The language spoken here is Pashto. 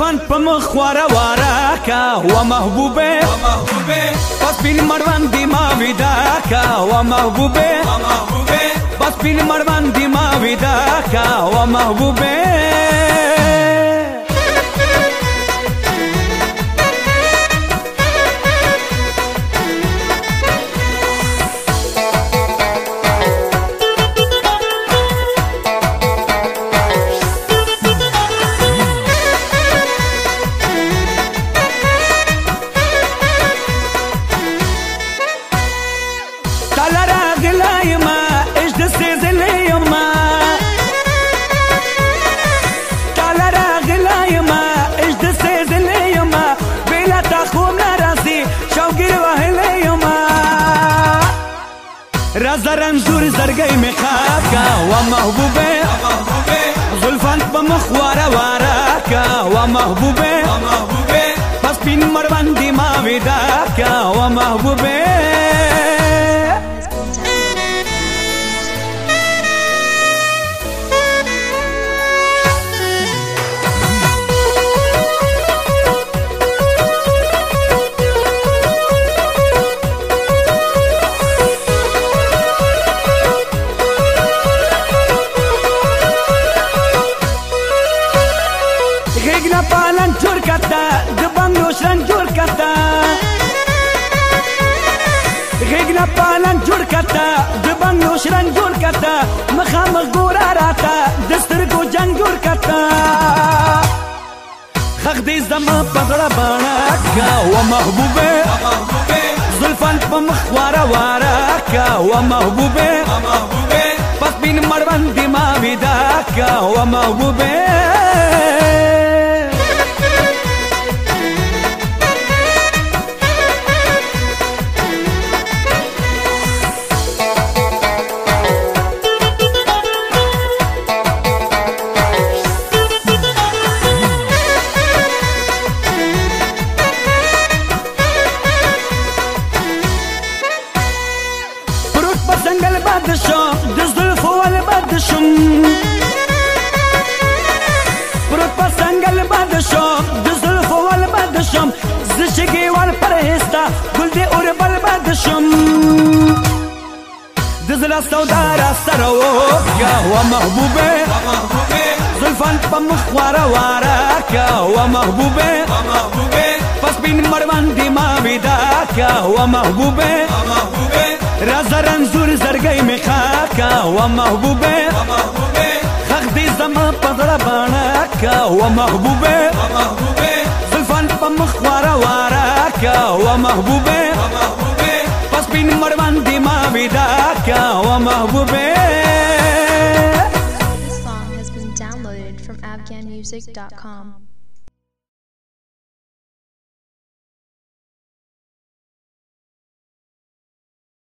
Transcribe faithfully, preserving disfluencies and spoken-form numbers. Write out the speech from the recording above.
زلفان په مخ واره واره کا و محبوبه پس پین مروان دی ما ودا کا و محبوبه پس پین مروان دی ما ودا کا و محبوبه رازا رنزور زرگی می خواب کا و محبوبه زلفان پا مخ وارا وارا کا و محبوبه پس پین مروان دی ما ودا کا و محبوبه پالن جوړ کتا د بنگلو شرنګ جوړ کتا غېږنا پالن جوړ کتا د بنگلو شرنګ جوړ کتا مخامخ ګورا راته د سترګو جنګ جوړ کتا خخ دې زما پغړه باڼه کا و محبوبه زلفان په مخ واره واره کا و محبوبه پس بین مروان دی ما ودا کا و محبوبه سنگل باد شم د زلفو ول باد شم پروت په سنگل باد شم د زلفو ول باد شم زشګي ول پرهستا ګل دې اور بل باد شم د زلا سودا را سره و یا و محبوبه زلفان په مخ واره واره کا و محبوبه پس بین مروان دی ما ودا کا و محبوبه رازا رنزور زرگی می خاکا و محبوبه خخ دی زما پغړه باڼه کا و محبوبه زلفان په مخ واره واره کا و محبوبه پس بین مروان دی ما ودا کا و محبوبه. This song has been downloaded from afghan music dot com.